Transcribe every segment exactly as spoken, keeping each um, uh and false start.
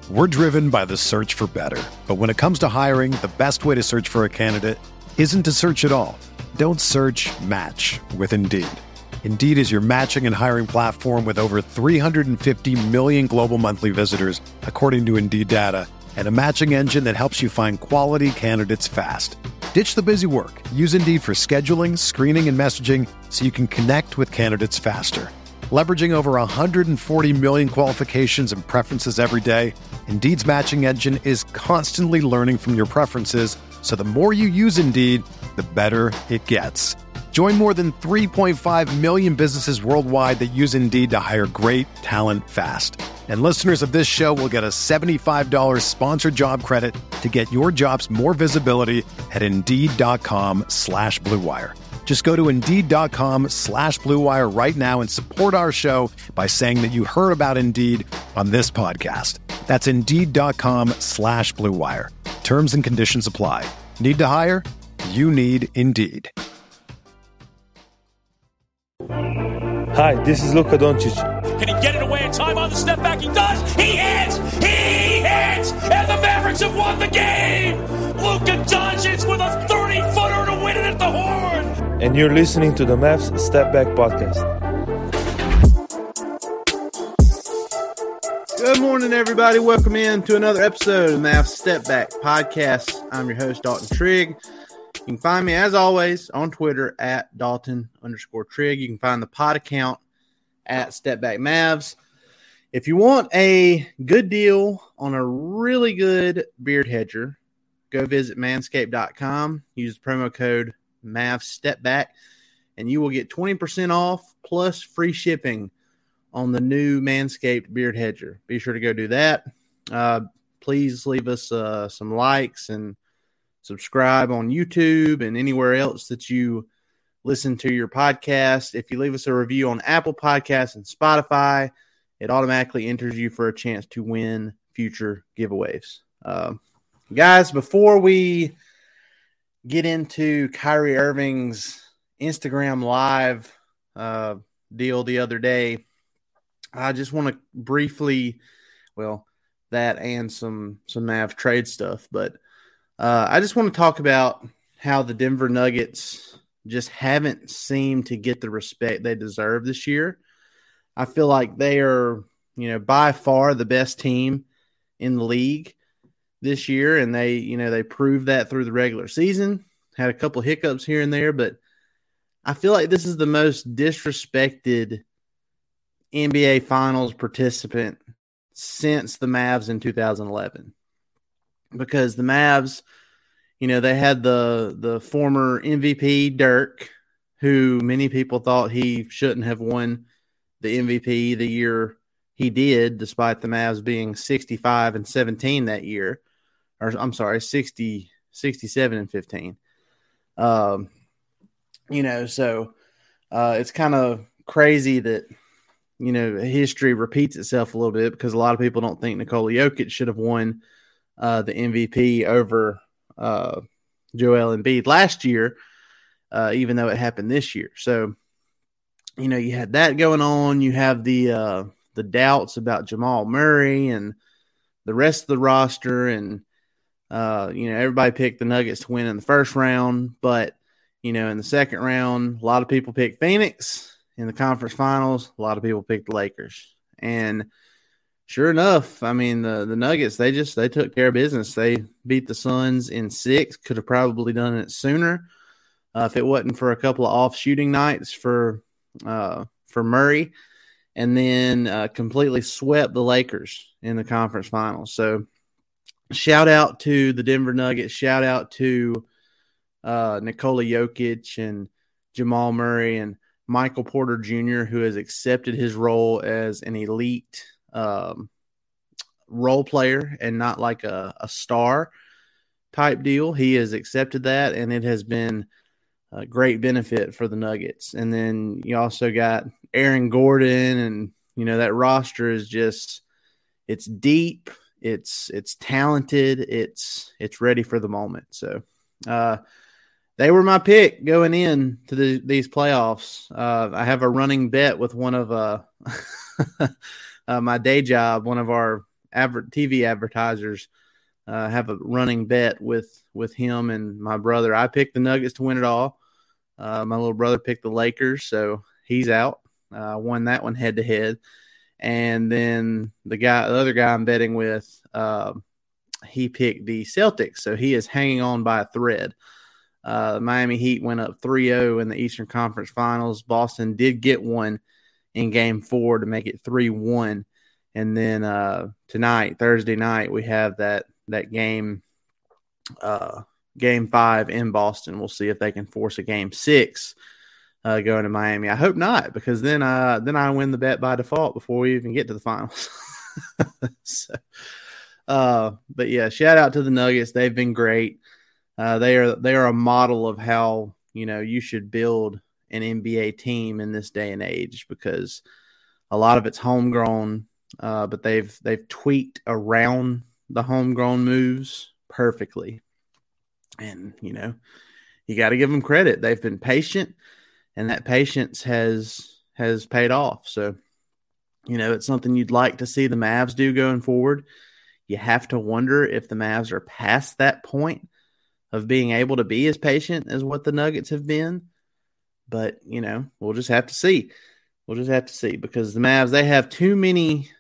We're driven by the search for better. But when it comes to hiring, the best way to search for a candidate isn't to search at all. Don't search, match with Indeed. Indeed is your matching and hiring platform with over three hundred fifty million global monthly visitors, according to Indeed data, and a matching engine that helps you find quality candidates fast. Ditch the busy work. Use Indeed for scheduling, screening, and messaging so you can connect with candidates faster. Leveraging over one hundred forty million qualifications and preferences every day, Indeed's matching engine is constantly learning from your preferences, so the more you use Indeed, the better it gets. Join more than three point five million businesses worldwide that use Indeed to hire great talent fast. And listeners of this show will get a seventy-five dollars sponsored job credit to get your jobs more visibility at Indeed.com slash Blue Wire. Just go to Indeed.com slash Blue Wire right now and support our show by saying that you heard about Indeed on this podcast. That's Indeed.com slash Blue Wire. Terms and conditions apply. Need to hire? You need Indeed. Hi, this is Luka Doncic. Can he get it away in time on the step back? He does! He hits! He hits! And the Mavericks have won the game! Luka Doncic with a thirty-footer to win it at the horn! And you're listening to the Mavs Step Back Podcast. Good morning, everybody. Welcome in to another episode of the Mavs Step Back Podcast. I'm your host, Dalton Trigg. You can find me, as always, on Twitter at Dalton underscore Trigg. You can find the pod account at Step Back Mavs. If you want a good deal on a really good beard hedger, go visit manscaped dot com. Use the promo code MavsStepBack, and you will get twenty percent off plus free shipping on the new Manscaped beard hedger. Be sure to go do that. Uh, please leave us uh, some likes and subscribe on YouTube and anywhere else that you listen to your podcast. If you leave us a review on Apple Podcasts and Spotify, it automatically enters you for a chance to win future giveaways. Uh, guys, before we get into Kyrie Irving's Instagram Live uh, deal the other day, I just want to briefly, well, that and some some Mav trade stuff, but uh, I just want to talk about how the Denver Nuggets just haven't seemed to get the respect they deserve this year. I feel like they are, you know, by far the best team in the league this year, and they, you know, they proved that through the regular season. Had a couple hiccups here and there, but I feel like this is the most disrespected N B A Finals participant since the Mavs in two thousand eleven. Because the Mavs, you know, they had the the former M V P Dirk, who many people thought he shouldn't have won the M V P the year he did, despite the Mavs being sixty-five and seventeen that year. Or I'm sorry, sixty, sixty-seven and fifteen. Um, you know, so uh, it's kind of crazy that, you know, history repeats itself a little bit, because a lot of people don't think Nikola Jokic should have won uh, the M V P over uh, Joel Embiid last year, uh, even though it happened this year. So, you know, you had that going on. You have the uh, the doubts about Jamal Murray and the rest of the roster, and uh, you know, everybody picked the Nuggets to win in the first round, but you know, in the second round, a lot of people picked Phoenix. In the conference finals, a lot of people picked the Lakers. And sure enough, I mean, the, the Nuggets, they just they took care of business. They beat the Suns in six. Could have probably done it sooner uh, if it wasn't for a couple of off shooting nights for uh, for Murray, and then uh, completely swept the Lakers in the conference finals. So shout out to the Denver Nuggets. Shout out to uh, Nikola Jokic and Jamal Murray and Michael Porter Junior, who has accepted his role as an elite um, role player and not like a, a star type deal. He has accepted that, and it has been a great benefit for the Nuggets. And then you also got Aaron Gordon, and, you know, that roster is just, it's deep, it's, it's talented, it's, it's ready for the moment. So, uh, they were my pick going in to the, these playoffs. Uh, I have a running bet with one of uh, uh, my day job, one of our adver- T V advertisers uh, have a running bet with with him and my brother. I picked the Nuggets to win it all. Uh, my little brother picked the Lakers, so he's out. I uh, won that one head to head. And then the guy, the other guy I'm betting with, uh, he picked the Celtics, so he is hanging on by a thread. Uh, the Miami Heat went up three oh in the Eastern Conference Finals. Boston did get one in Game Four to make it three one, and then uh, tonight, Thursday night, we have that that game, uh, Game Five in Boston. We'll see if they can force a Game Six. Uh, going to Miami. I hope not, because then I then I win the bet by default before we even get to the finals. so, uh, but yeah, shout out to the Nuggets. They've been great. Uh, they are they are a model of how, you know, you should build an N B A team in this day and age, because a lot of it's homegrown, uh, but they've they've tweaked around the homegrown moves perfectly. And you know, you got to give them credit. They've been patient. And that patience has has paid off. So, you know, it's something you'd like to see the Mavs do going forward. You have to wonder if the Mavs are past that point of being able to be as patient as what the Nuggets have been. But, you know, we'll just have to see. We'll just have to see, because the Mavs, they have too many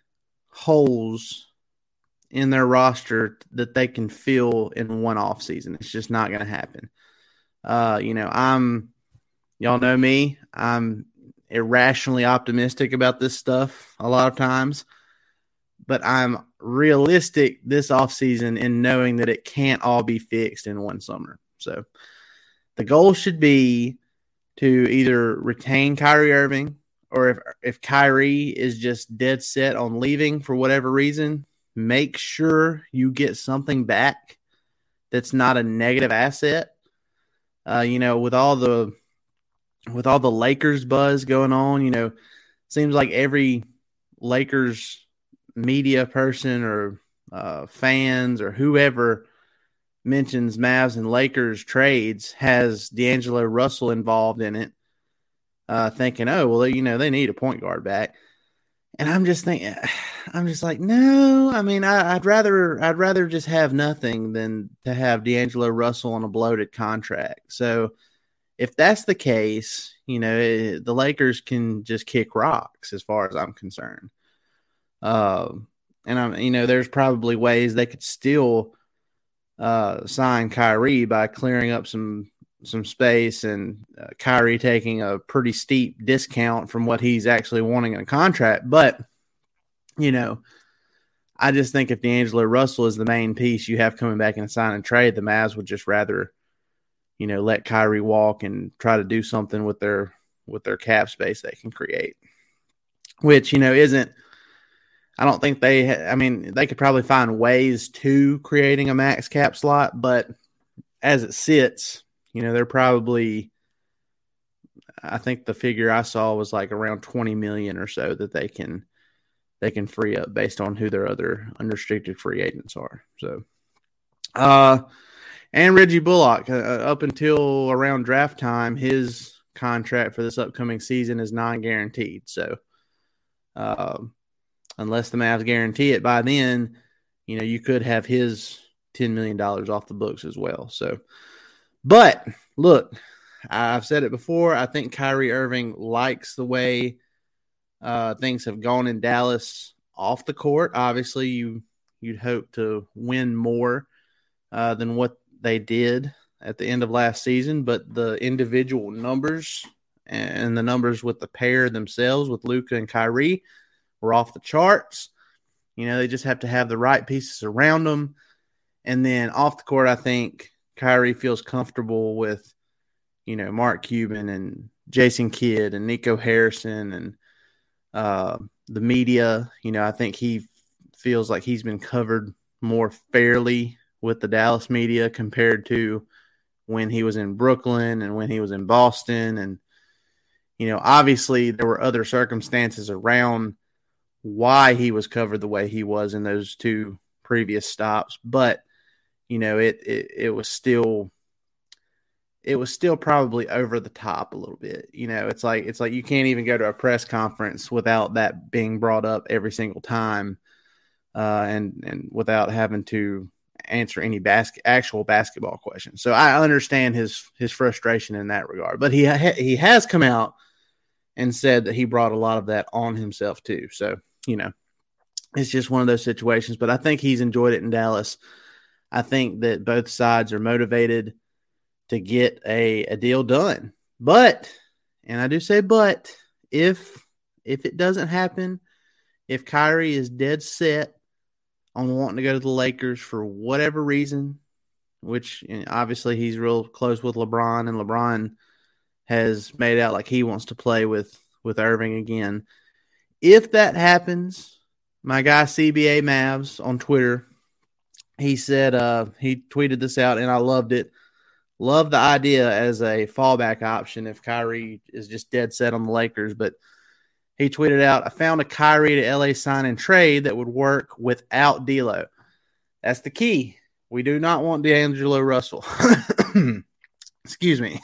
holes in their roster that they can fill in one offseason. It's just not going to happen. Uh, you know, I'm... Y'all know me. I'm irrationally optimistic about this stuff a lot of times, but I'm realistic this offseason in knowing that it can't all be fixed in one summer. So the goal should be to either retain Kyrie Irving, or if, if Kyrie is just dead set on leaving for whatever reason, make sure you get something back that's not a negative asset. Uh, you know, with all the With all the Lakers buzz going on, you know, seems like every Lakers media person or uh, fans or whoever mentions Mavs and Lakers trades has D'Angelo Russell involved in it, uh, thinking, oh, well, you know, they need a point guard back. And I'm just thinking, I'm just like, no, I mean, I, I'd rather, I'd rather just have nothing than to have D'Angelo Russell on a bloated contract. So, if that's the case, you know, the Lakers can just kick rocks as far as I'm concerned. Uh, and, I'm, you know, there's probably ways they could still uh, sign Kyrie by clearing up some some space, and uh, Kyrie taking a pretty steep discount from what he's actually wanting in a contract. But, you know, I just think if D'Angelo Russell is the main piece you have coming back in a sign and trade, the Mavs would just rather, you know, let Kyrie walk and try to do something with their with their cap space they can create, which, you know, isn't. I don't think they. Ha- I mean, they could probably find ways to creating a max cap slot, but as it sits, you know, they're probably. I think the figure I saw was like around twenty million or so that they can they can free up based on who their other unrestricted free agents are. So, uh. And Reggie Bullock, uh, up until around draft time, his contract for this upcoming season is non-guaranteed. So, uh, unless the Mavs guarantee it by then, you know, you could have his ten million dollars off the books as well. So, but look, I've said it before. I think Kyrie Irving likes the way uh, things have gone in Dallas off the court. Obviously, you you'd hope to win more uh, than what they did at the end of last season, but the individual numbers and the numbers with the pair themselves with Luka and Kyrie were off the charts. You know, they just have to have the right pieces around them. And then off the court, I think Kyrie feels comfortable with, you know, Mark Cuban and Jason Kidd and Nico Harrison and uh, the media. You know, I think he feels like he's been covered more fairly with the Dallas media compared to when he was in Brooklyn and when he was in Boston. And, you know, obviously there were other circumstances around why he was covered the way he was in those two previous stops. But, you know, it, it, it was still, it was still probably over the top a little bit. You know, it's like, it's like you can't even go to a press conference without that being brought up every single time uh, and and without having to answer any bas- actual basketball questions. So I understand his his frustration in that regard. But he ha- he has come out and said that he brought a lot of that on himself too. So, you know, it's just one of those situations. But I think he's enjoyed it in Dallas. I think that both sides are motivated to get a, a deal done. But, and I do say but, if if it doesn't happen, if Kyrie is dead set on wanting to go to the Lakers for whatever reason, which you know, obviously he's real close with LeBron, and LeBron has made out like he wants to play with, with Irving again. If that happens, my guy C B A Mavs on Twitter, he said, uh, he tweeted this out, and I loved it. Love the idea as a fallback option if Kyrie is just dead set on the Lakers. But he tweeted out, I found a Kyrie to L A sign and trade that would work without D'Lo. That's the key. We do not want D'Angelo Russell. Excuse me.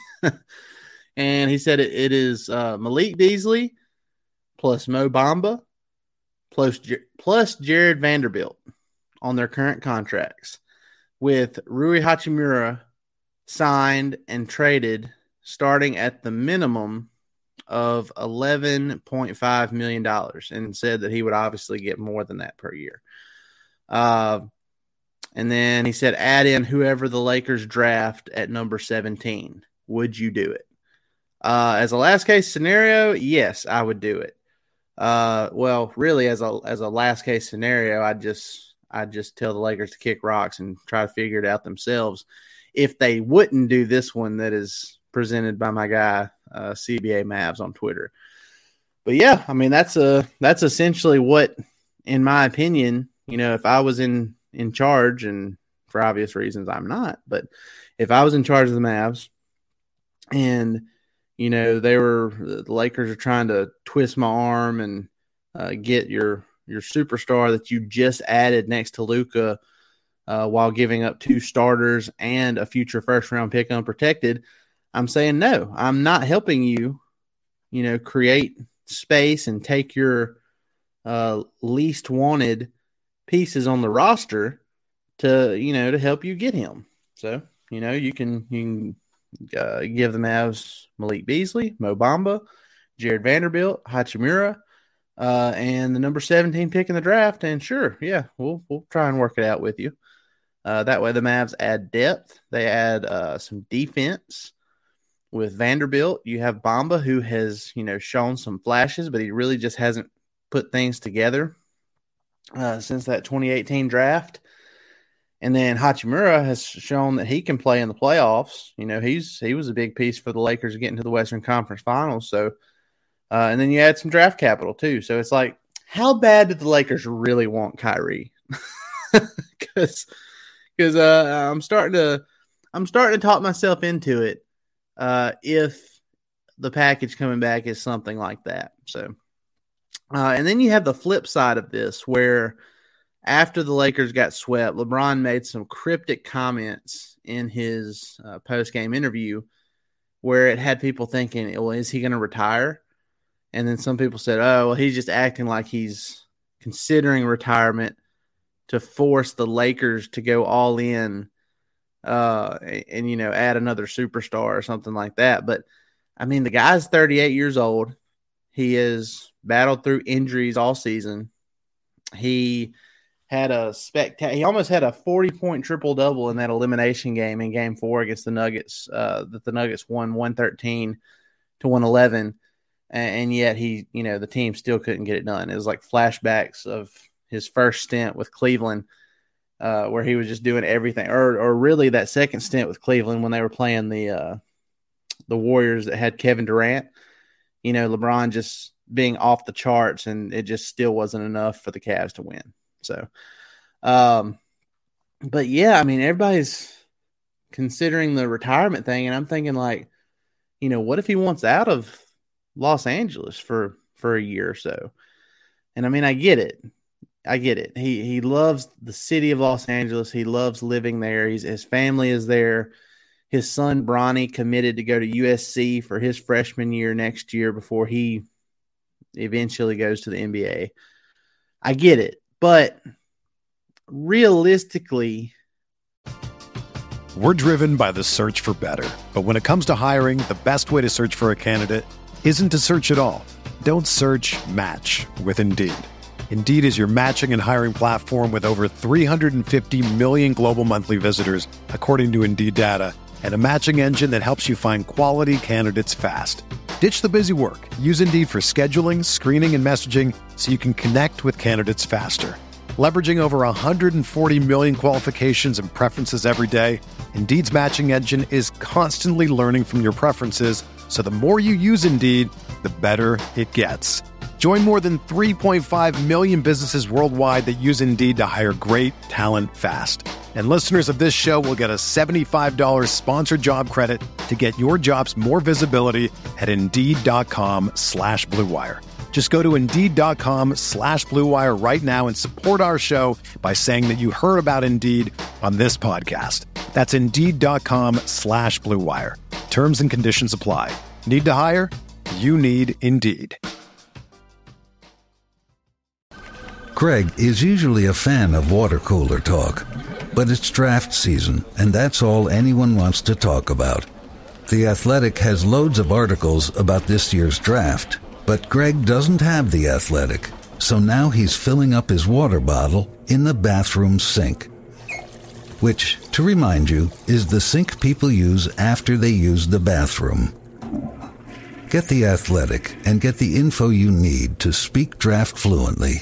And he said it, it is uh, Malik Beasley plus Mo Bamba plus, plus Jared Vanderbilt on their current contracts, with Rui Hachimura signed and traded starting at the minimum of eleven point five million dollars, and said that he would obviously get more than that per year. Uh, and then he said, add in whoever the Lakers draft at number seventeen. Would you do it? Uh, as a last case scenario, yes, I would do it. Uh, well, really, as a as a last case scenario, I'd just I'd just tell the Lakers to kick rocks and try to figure it out themselves. If they wouldn't do this one that is presented by my guy uh, C B A Mavs on Twitter. But yeah, I mean that's a that's essentially what, in my opinion, you know, if I was in in charge, and for obvious reasons I'm not, but if I was in charge of the Mavs, and you know they were the Lakers are trying to twist my arm and uh, get your your superstar that you just added next to Luka, uh, while giving up two starters and a future first round pick unprotected, I'm saying no. I'm not helping you, you know, create space and take your uh, least wanted pieces on the roster to, you know, to help you get him. So, you know, you can you can uh, give the Mavs Malik Beasley, Mo Bamba, Jared Vanderbilt, Hachimura, uh, and the number seventeen pick in the draft. And sure, yeah, we'll we'll try and work it out with you. Uh, that way, the Mavs add depth. They add uh, some defense. With Vanderbilt, you have Bamba, who has, you know, shown some flashes, but he really just hasn't put things together uh, since that twenty eighteen draft. And then Hachimura has shown that he can play in the playoffs. You know, he's he was a big piece for the Lakers getting to the Western Conference Finals. So, uh, and then you add some draft capital too. So it's like, how bad did the Lakers really want Kyrie? Because because uh, I'm starting to I'm starting to talk myself into it. Uh, if the package coming back is something like that. So, uh, and then you have the flip side of this, where after the Lakers got swept, LeBron made some cryptic comments in his uh, post-game interview where it had people thinking, well, is he going to retire? And then some people said, oh, well, he's just acting like he's considering retirement to force the Lakers to go all in Uh, and, and, you know, add another superstar or something like that. But, I mean, the guy's thirty-eight years old. He has battled through injuries all season. He had a spectacular – he almost had a forty-point triple-double in that elimination game in game four against the Nuggets, uh, that the Nuggets won one thirteen to one eleven. And, and yet he, you know, the team still couldn't get it done. It was like flashbacks of his first stint with Cleveland, Uh, where he was just doing everything, or or really that second stint with Cleveland when they were playing the uh, the Warriors that had Kevin Durant. You know, LeBron just being off the charts, and it just still wasn't enough for the Cavs to win. So, um, but yeah, I mean, everybody's considering the retirement thing, and I'm thinking like, you know, what if he wants out of Los Angeles for for a year or so? And I mean, I get it. I get it. He he loves the city of Los Angeles. He loves living there. He's, his family is there. His son, Bronny, committed to go to U S C for his freshman year next year before he eventually goes to the N B A. I get it. But realistically, we're driven by the search for better. But when it comes to hiring, the best way to search for a candidate isn't to search at all. Don't search, match with Indeed. Indeed is your matching and hiring platform with over three hundred fifty million global monthly visitors, according to Indeed data, and a matching engine that helps you find quality candidates fast. Ditch the busy work. Use Indeed for scheduling, screening, and messaging so you can connect with candidates faster. Leveraging over one hundred forty million qualifications and preferences every day, Indeed's matching engine is constantly learning from your preferences, so the more you use Indeed, the better it gets. Join more than three point five million businesses worldwide that use Indeed to hire great talent fast. And listeners of this show will get a seventy-five dollars sponsored job credit to get your jobs more visibility at Indeed.com slash Blue Wire. Just go to Indeed.com slash Blue Wire right now and support our show by saying that you heard about Indeed on this podcast. That's Indeed.com slash Blue Wire. Terms and conditions apply. Need to hire? You need Indeed. Craig is usually a fan of water cooler talk, but it's draft season, and that's all anyone wants to talk about. The Athletic has loads of articles about this year's draft, but Greg doesn't have The Athletic, so now he's filling up his water bottle in the bathroom sink, which, to remind you, is the sink people use after they use the bathroom. Get The Athletic and get the info you need to speak draft fluently.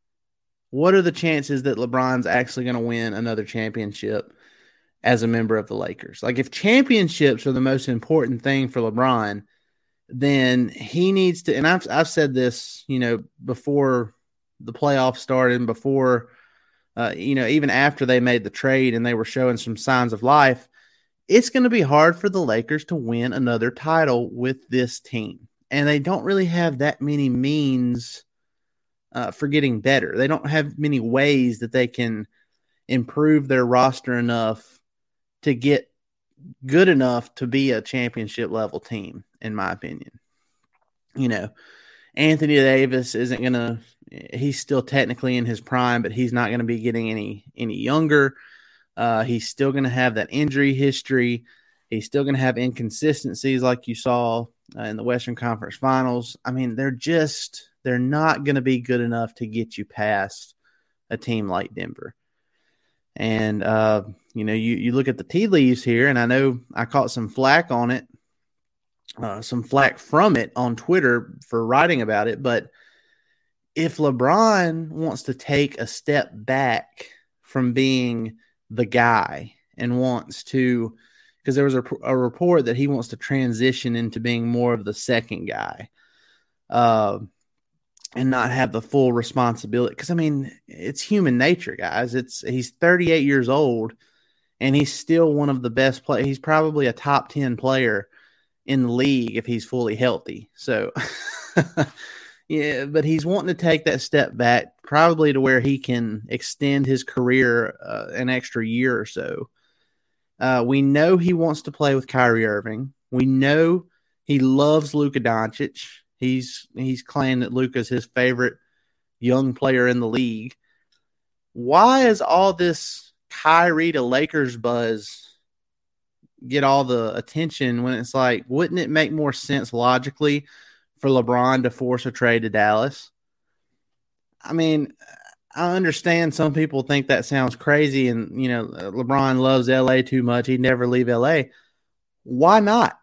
What are the chances that LeBron's actually going to win another championship as a member of the Lakers? Like, if championships are the most important thing for LeBron, then he needs to, and I've, I've said this, you know, before the playoffs started and before, uh, you know, even after they made the trade and they were showing some signs of life, it's going to be hard for the Lakers to win another title with this team. And they don't really have that many means uh, for getting better. They don't have many ways that they can improve their roster enough to get good enough to be a championship level team, in my opinion. You know, Anthony Davis isn't going to, he's still technically in his prime, but he's not going to be getting any, any younger. Uh, he's still going to have that injury history. He's still going to have inconsistencies like you saw uh, in the Western Conference Finals. I mean, they're just, they're not going to be good enough to get you past a team like Denver. And, uh, you know, you, you look at the tea leaves here, and I know I caught some flack on it, uh, some flack from it on Twitter for writing about it. But if LeBron wants to take a step back from being the guy and wants to, because there was a, a report that he wants to transition into being more of the second guy, uh, and not have the full responsibility. Because I mean, it's human nature, guys. It's he's thirty-eight years old, and he's still one of the best players. He's probably a top ten player in the league if he's fully healthy. So, yeah, but he's wanting to take that step back, probably to where he can extend his career uh, an extra year or so. Uh, we know he wants to play with Kyrie Irving. We know he loves Luka Doncic. He's he's claimed that Luka's his favorite young player in the league. Why is all this Kyrie to Lakers buzz get all the attention when it's like, wouldn't it make more sense logically for LeBron to force a trade to Dallas? I mean, I understand some people think that sounds crazy and, you know, LeBron loves L A too much. He'd never leave L A. Why not?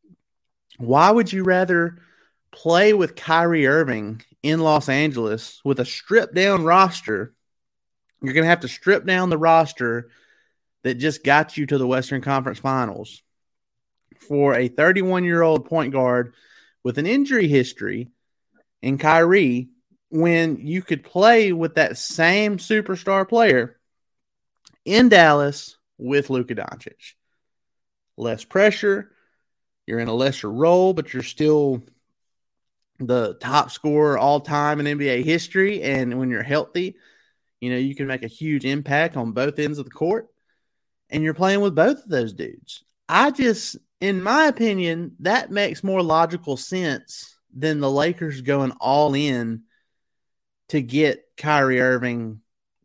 Why would you rather play with Kyrie Irving in Los Angeles with a stripped down roster? You're going to have to strip down the roster that just got you to the Western Conference Finals for a thirty-one-year-old point guard with an injury history in Kyrie, when you could play with that same superstar player in Dallas with Luka Doncic. Less pressure. You're in a lesser role, but you're still the top scorer all time in N B A history. And when you're healthy, you know, you can make a huge impact on both ends of the court. And you're playing with both of those dudes. I just, in my opinion, that makes more logical sense than the Lakers going all in to get Kyrie Irving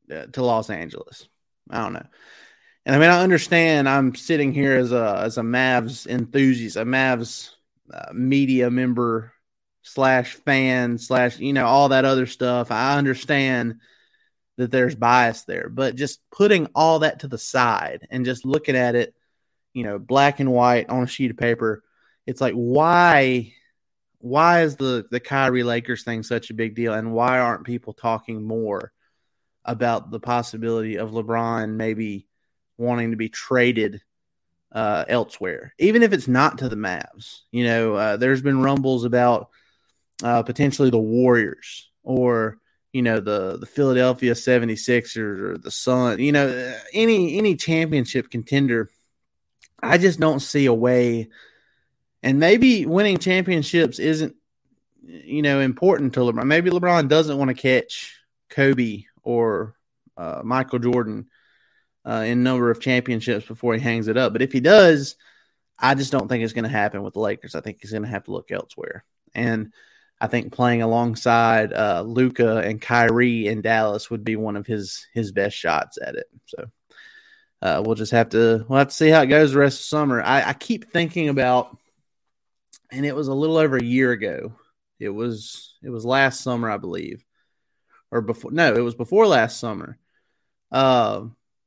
uh, to Los Angeles. I don't know. And I mean, I understand I'm sitting here as a as a Mavs enthusiast, a Mavs uh, media member slash fan slash, you know, all that other stuff. I understand that there's bias there, but just putting all that to the side and just looking at it, you know, black and white on a sheet of paper, it's like, why, why is the, the Kyrie Lakers thing such a big deal? And why aren't people talking more about the possibility of LeBron maybe wanting to be traded uh, elsewhere, even if it's not to the Mavs? You know, uh, there's been rumbles about uh, potentially the Warriors or, you know, the, the Philadelphia seventy-sixers or the Sun, you know, any, any championship contender. I just don't see a way. And maybe winning championships isn't, you know, important to LeBron. Maybe LeBron doesn't want to catch Kobe or uh, Michael Jordan uh, in number of championships before he hangs it up. But if he does, I just don't think it's going to happen with the Lakers. I think he's going to have to look elsewhere. And I think playing alongside uh, Luka and Kyrie in Dallas would be one of his his best shots at it. So uh, we'll just have to we'll have to see how it goes the rest of summer. I, I keep thinking about, and it was a little over a year ago. It was it was last summer, I believe, or before. No, it was before last summer. Uh,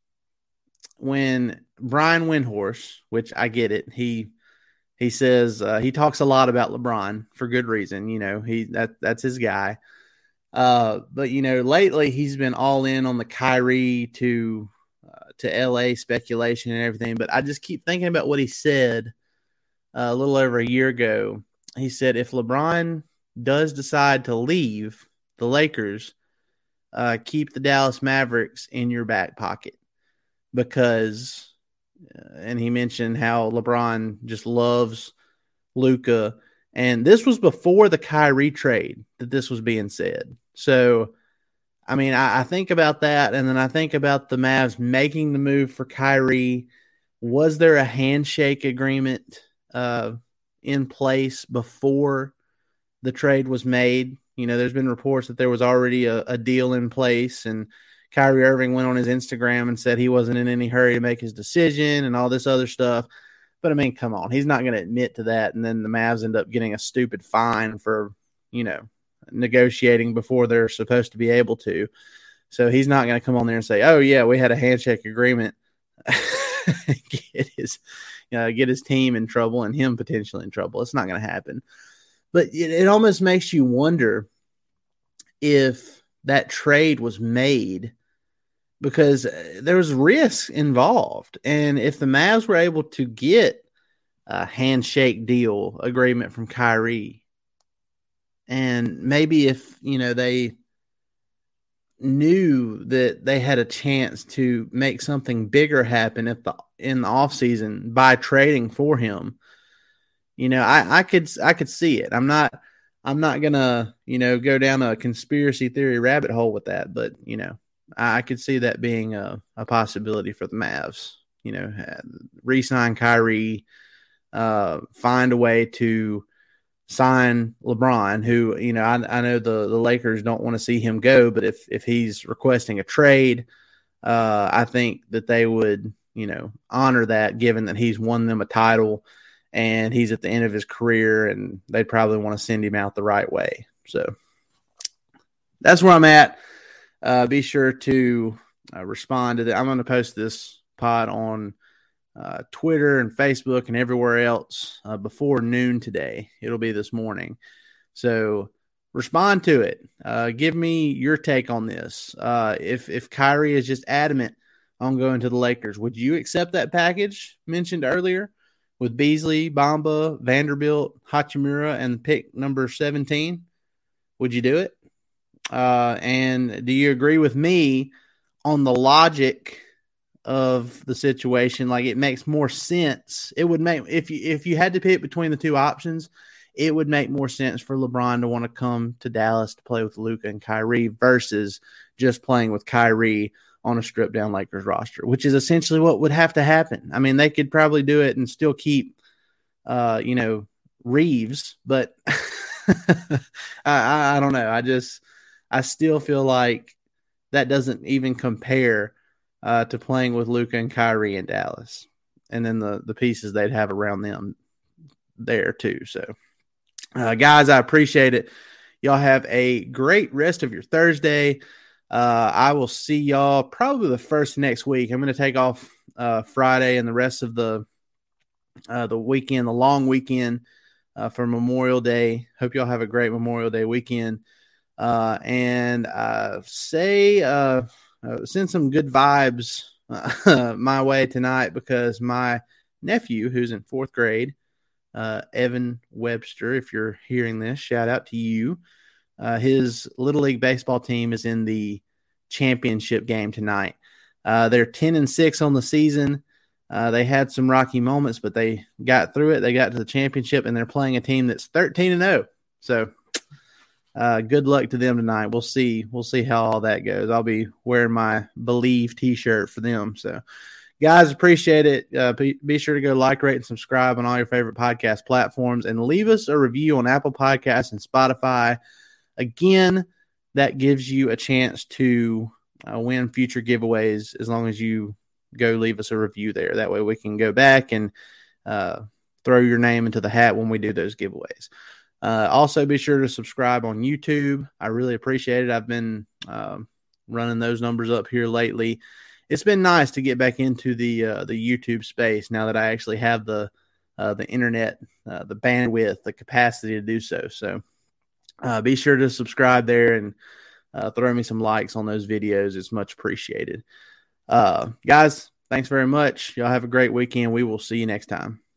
when Brian Windhorst, which I get it, he. He says uh, he talks a lot about LeBron for good reason. You know, he that that's his guy. Uh, but, you know, lately he's been all in on the Kyrie to uh, to L A speculation and everything. But I just keep thinking about what he said uh, a little over a year ago. He said if LeBron does decide to leave the Lakers, uh, keep the Dallas Mavericks in your back pocket because – and he mentioned how LeBron just loves Luka. And this was before the Kyrie trade that this was being said. So, I mean, I, I think about that, and then I think about the Mavs making the move for Kyrie. Was there a handshake agreement uh, in place before the trade was made? You know, there's been reports that there was already a, a deal in place, and Kyrie Irving went on his Instagram and said he wasn't in any hurry to make his decision and all this other stuff. But, I mean, come on. He's not going to admit to that, and then the Mavs end up getting a stupid fine for, you know, negotiating before they're supposed to be able to. So he's not going to come on there and say, oh, yeah, we had a handshake agreement. get his you know, get his team in trouble and him potentially in trouble. It's not going to happen. But it, it almost makes you wonder if that trade was made because there was risk involved. And if the Mavs were able to get a handshake deal agreement from Kyrie, and maybe if, you know, they knew that they had a chance to make something bigger happen if the, in the offseason by trading for him, you know, I, I could, I could see it. I'm not, I'm not going to, you know, go down a conspiracy theory rabbit hole with that, but, you know, I could see that being a, a possibility for the Mavs, you know, re-sign Kyrie, uh, find a way to sign LeBron, who, you know, I, I know the, the Lakers don't want to see him go, but if, if he's requesting a trade, uh, I think that they would, you know, honor that given that he's won them a title and he's at the end of his career, and they'd probably want to send him out the right way. So that's where I'm at. Uh, be sure to uh, respond to that. I'm going to post this pod on uh, Twitter and Facebook and everywhere else uh, before noon today. It'll be this morning. So respond to it. Uh, give me your take on this. Uh, if, if Kyrie is just adamant on going to the Lakers, would you accept that package mentioned earlier with Beasley, Bamba, Vanderbilt, Hachimura, and pick number seventeen? Would you do it? Uh, and do you agree with me on the logic of the situation? Like, it makes more sense. It would make, if you, if you had to pick between the two options, it would make more sense for LeBron to want to come to Dallas to play with Luka and Kyrie versus just playing with Kyrie on a stripped down Lakers roster, which is essentially what would have to happen. I mean, they could probably do it and still keep, uh, you know, Reeves, but I, I, I don't know. I just, I still feel like that doesn't even compare uh, to playing with Luka and Kyrie in Dallas, and then the the pieces they'd have around them there too. So, uh, guys, I appreciate it. Y'all have a great rest of your Thursday. Uh, I will see y'all probably the first next week. I'm going to take off uh, Friday and the rest of the uh, the weekend, the long weekend uh, for Memorial Day. Hope y'all have a great Memorial Day weekend. Uh, and uh, say uh, uh, send some good vibes uh, my way tonight, because my nephew, who's in fourth grade, uh, Evan Webster, if you're hearing this, shout out to you. Uh, his Little League baseball team is in the championship game tonight. Uh, they're ten and six on the season. Uh, they had some rocky moments, but they got through it. They got to the championship, and they're playing a team that's thirteen and oh. So uh, good luck to them tonight. We'll see. We'll see how all that goes. I'll be wearing my Believe t-shirt for them. So, guys, appreciate it. Uh, be, be sure to go like, rate, and subscribe on all your favorite podcast platforms, and leave us a review on Apple Podcasts and Spotify. Again, that gives you a chance to uh, win future giveaways as long as you go leave us a review there. That way we can go back and uh, throw your name into the hat when we do those giveaways. Uh, also, be sure to subscribe on YouTube. I really appreciate it. I've been uh, running those numbers up here lately. It's been nice to get back into the uh, the YouTube space now that I actually have the uh, the internet, uh, the bandwidth, the capacity to do so. So uh, be sure to subscribe there and uh, throw me some likes on those videos. It's much appreciated. Uh, guys, thanks very much. Y'all have a great weekend. We will see you next time.